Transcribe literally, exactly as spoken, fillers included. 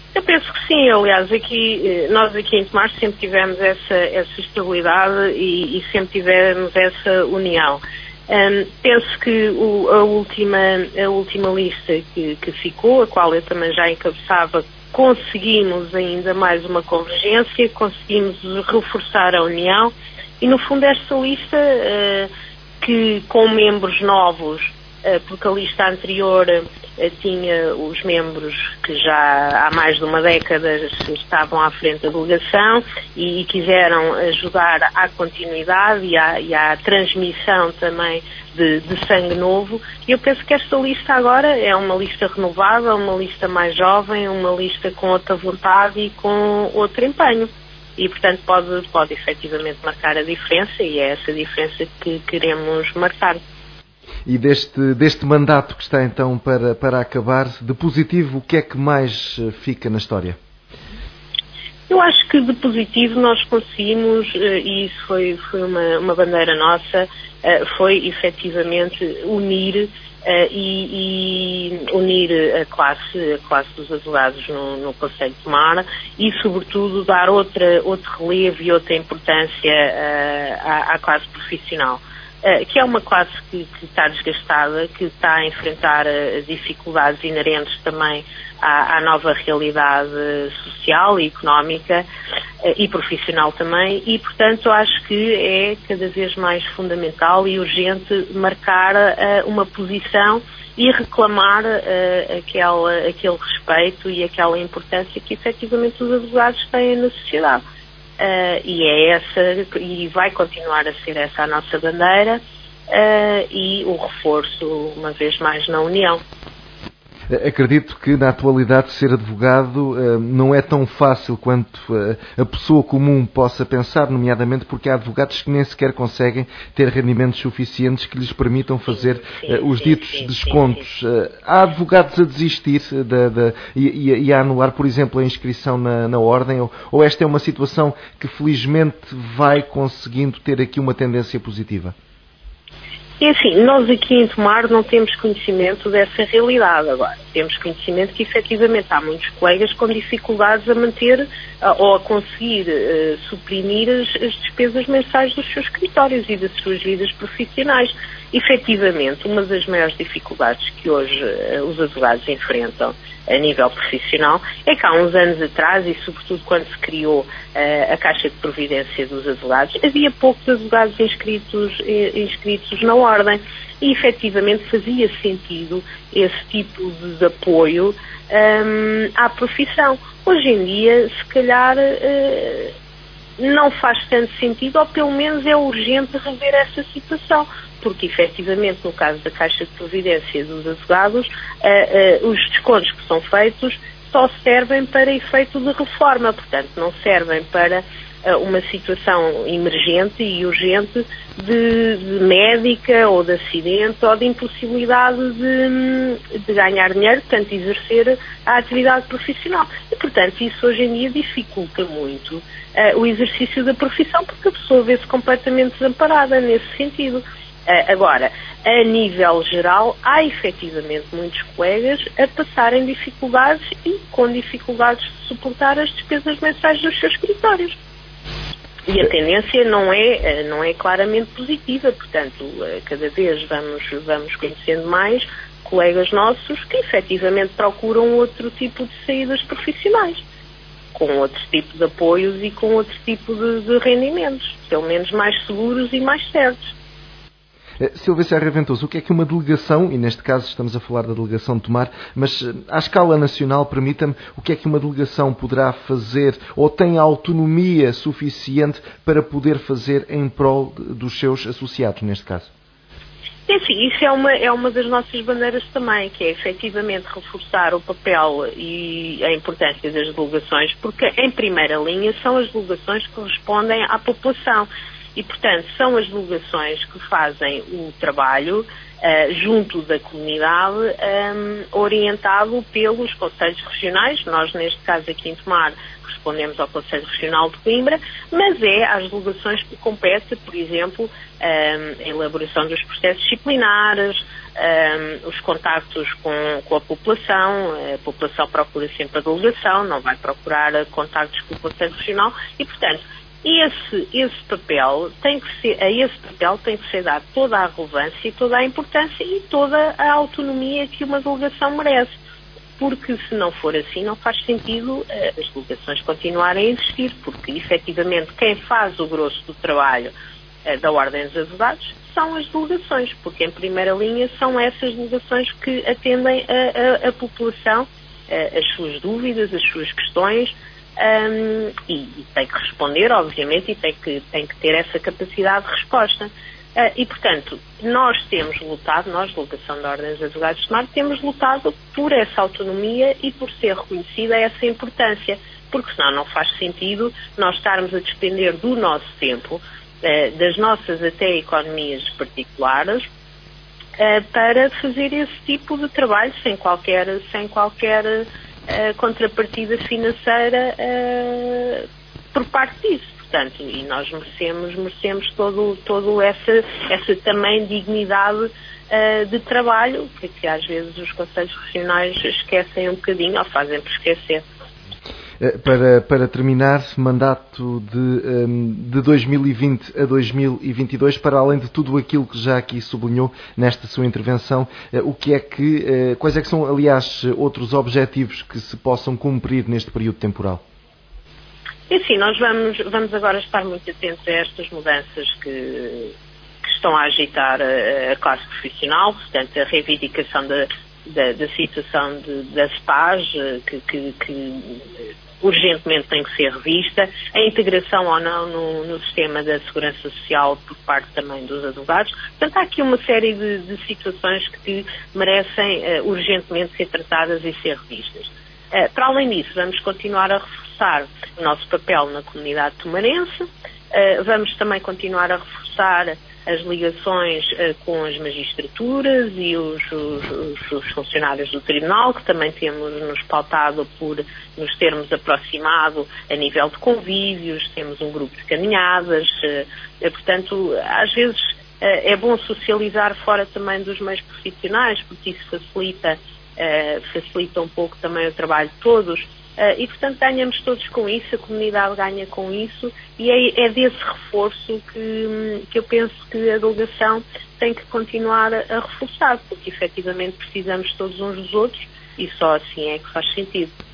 Eu penso que sim, aliás, aqui, nós aqui em Tomar sempre tivemos essa, essa estabilidade e, e sempre tivemos essa união. Um, penso que o, a, última, a última lista que, que ficou, a qual eu também já encabeçava, conseguimos ainda mais uma convergência, conseguimos reforçar a união e, no fundo, esta lista, uh, que com membros novos, uh, porque a lista anterior uh, tinha os membros que já há mais de uma década estavam à frente da delegação e, e quiseram ajudar à continuidade e à, e à transmissão também de, de sangue novo. E eu penso que esta lista agora é uma lista renovada, uma lista mais jovem, uma lista com outra vontade e com outro empenho. E, portanto, pode, pode efetivamente marcar a diferença e é essa diferença que queremos marcar. E deste, deste mandato que está então para, para acabar, de positivo, o que é que mais fica na história? Eu acho que de positivo nós conseguimos, e isso foi, foi uma, uma bandeira nossa, foi efetivamente unir e, e unir a classe, a classe dos advogados no, no Conselho de Tomar e, sobretudo, dar outra, outro relevo e outra importância à, à classe profissional. Uh, que é uma classe que, que está desgastada, que está a enfrentar uh, dificuldades inerentes também à, à nova realidade social e económica uh, e profissional também e, portanto, acho que é cada vez mais fundamental e urgente marcar uh, uma posição e reclamar uh, aquela, aquele respeito e aquela importância que efetivamente os advogados têm na sociedade. Uh, e é essa, e vai continuar a ser essa a nossa bandeira uh, e o reforço, uma vez mais, na união. Acredito que na atualidade ser advogado uh, não é tão fácil quanto uh, a pessoa comum possa pensar, nomeadamente porque há advogados que nem sequer conseguem ter rendimentos suficientes que lhes permitam fazer sim, uh, os sim, ditos sim, descontos. Sim, sim. Uh, há advogados a desistir da, da, e, e a anular, por exemplo, a inscrição na, na ordem, ou, ou esta é uma situação que felizmente vai conseguindo ter aqui uma tendência positiva? É assim, nós aqui em Tomar não temos conhecimento dessa realidade agora. Temos conhecimento que efetivamente há muitos colegas com dificuldades a manter uh, ou a conseguir uh, suprimir as, as despesas mensais dos seus escritórios e das suas vidas profissionais. Efetivamente, uma das maiores dificuldades que hoje uh, os advogados enfrentam a nível profissional é que há uns anos atrás, e sobretudo quando se criou uh, a Caixa de Providência dos Advogados, havia poucos advogados inscritos, eh, inscritos na ordem e efetivamente fazia sentido esse tipo de, de apoio um, à profissão. Hoje em dia, se calhar, uh, não faz tanto sentido, ou pelo menos é urgente rever essa situação. Porque, efetivamente, no caso da Caixa de Providência dos Advogados, uh, uh, os descontos que são feitos só servem para efeito de reforma, portanto, não servem para uh, uma situação emergente e urgente de, de médica ou de acidente ou de impossibilidade de, de ganhar dinheiro, portanto, exercer a atividade profissional. E, portanto, isso hoje em dia dificulta muito uh, o exercício da profissão, porque a pessoa vê-se completamente desamparada nesse sentido. Agora, a nível geral, há efetivamente muitos colegas a passarem dificuldades e com dificuldades de suportar as despesas mensais dos seus escritórios. E a tendência não é, não é claramente positiva, portanto, cada vez vamos, vamos conhecendo mais colegas nossos que efetivamente procuram outro tipo de saídas profissionais, com outro tipo de apoios e com outro tipo de, de rendimentos, pelo menos mais seguros e mais certos. Silvia Serra Ventoso, o que é que uma delegação, e neste caso estamos a falar da delegação de Tomar, mas à escala nacional, permita-me, o que é que uma delegação poderá fazer ou tem autonomia suficiente para poder fazer em prol dos seus associados, neste caso? Enfim, isso é uma, é uma das nossas bandeiras também, que é efetivamente reforçar o papel e a importância das delegações, porque em primeira linha são as delegações que respondem à população. E, portanto, são as delegações que fazem o trabalho uh, junto da comunidade, um, orientado pelos conselhos regionais. Nós, neste caso aqui em Tomar, respondemos ao Conselho Regional de Coimbra, mas é às delegações que compete, por exemplo, um, a elaboração dos processos disciplinares, um, os contactos com, com a população. A população procura sempre a delegação, não vai procurar contactos com o Conselho Regional e, portanto, esse, esse papel tem que ser, a esse papel tem que ser dado toda a relevância e toda a importância e toda a autonomia que uma delegação merece. Porque se não for assim, não faz sentido uh, as delegações continuarem a existir, porque efetivamente quem faz o grosso do trabalho uh, da Ordem dos Advogados são as delegações, porque em primeira linha são essas delegações que atendem a, a, a população, uh, as suas dúvidas, as suas questões, um, e, e tem que responder, obviamente, e tem que, tem que ter essa capacidade de resposta. Uh, e, portanto, nós temos lutado, nós, delegação da Ordem dos Advogados de Tomar, temos lutado por essa autonomia e por ser reconhecida essa importância, porque senão não faz sentido nós estarmos a despender do nosso tempo, uh, das nossas até economias particulares, uh, para fazer esse tipo de trabalho sem qualquer, sem qualquer uh, contrapartida financeira uh, por parte disso. Portanto, e nós merecemos, merecemos todo, todo essa, essa também dignidade uh, de trabalho, que, que às vezes os conselhos regionais esquecem um bocadinho, ou fazem por esquecer. Para, para terminar, mandato de, de dois mil e vinte a dois mil e vinte e dois, para além de tudo aquilo que já aqui sublinhou nesta sua intervenção, o que é que, quais é que são, aliás, outros objetivos que se possam cumprir neste período temporal? E assim, nós vamos, vamos agora estar muito atentos a estas mudanças que, que estão a agitar a, a classe profissional, portanto, a reivindicação da, da, da situação de, das P A S, que, que, que urgentemente tem que ser revista, a integração ou não no, no sistema da segurança social por parte também dos advogados. Portanto, há aqui uma série de, de situações que merecem uh, urgentemente ser tratadas e ser revistas. Uh, para além disso, vamos continuar a reforçar o nosso papel na comunidade tomarense, uh, vamos também continuar a reforçar as ligações uh, com as magistraturas e os, os, os funcionários do Tribunal, que também temos nos pautado por nos termos aproximado a nível de convívios, temos um grupo de caminhadas, uh, uh, portanto, às vezes uh, é bom socializar fora também dos meios profissionais, porque isso facilita Uh, facilita um pouco também o trabalho de todos uh, e, portanto, ganhamos todos com isso, a comunidade ganha com isso e é, é desse reforço que, que eu penso que a delegação tem que continuar a, a reforçar, porque efetivamente precisamos todos uns dos outros e só assim é que faz sentido.